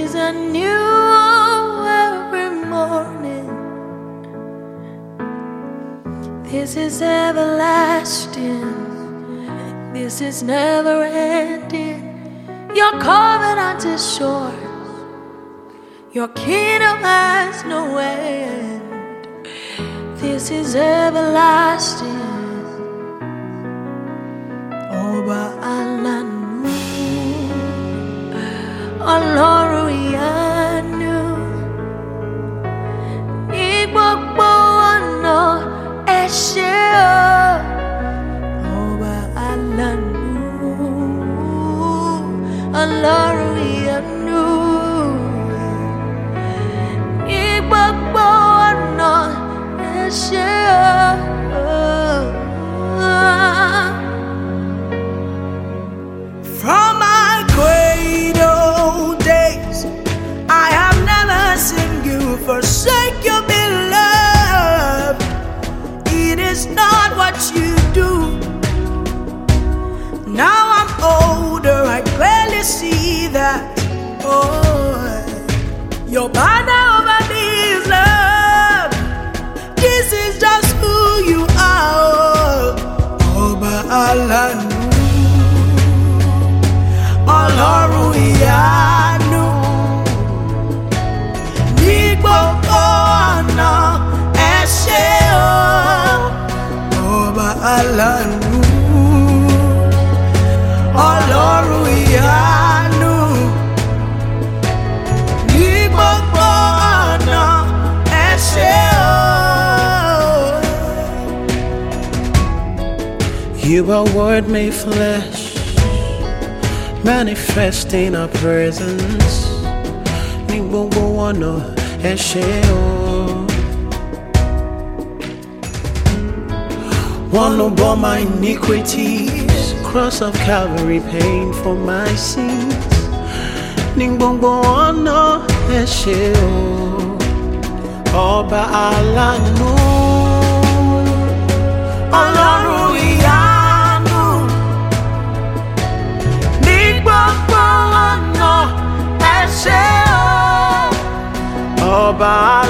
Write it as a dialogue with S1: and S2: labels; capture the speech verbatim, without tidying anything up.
S1: Mercies are new every morning. This is everlasting. This is never ending. Your covenant is sure. Your kingdom has no end. This is everlasting. Ọba alanu, Ọlọ́run ìyanu, ní gbogbo ọ̀nà ẹ ṣé o. Ọba alanu, Ọlọ́run ìyanu, ní gbogbo ọ̀nà ẹ ṣé o.
S2: From my cradle days, I have never seen you forsake your beloved. It is not what you do. Now I'm older, I clearly see that. Oh, your banner over me is love. This is just who you are. Ọba alanu, Ọlọ́run ìyanu, ní gbogbo ọ̀nà ẹ ṣé o. Ọba alanu, Ọlọ́run ìyanu, ní gbogbo ọ̀nà ẹ ṣé o.
S3: You are word made flesh, manifest in our presence. Ní gbogbo ọ̀nà ẹ ṣé o. One who bore my iniquities, cross of Calvary pain for my sins. Ní gbogbo ọ̀nà ẹ ṣé o. Ọba alanu,
S2: Ọlọ́run ìyanu, ní gbogbo ọ̀nà ẹ ṣé o.
S3: Ọba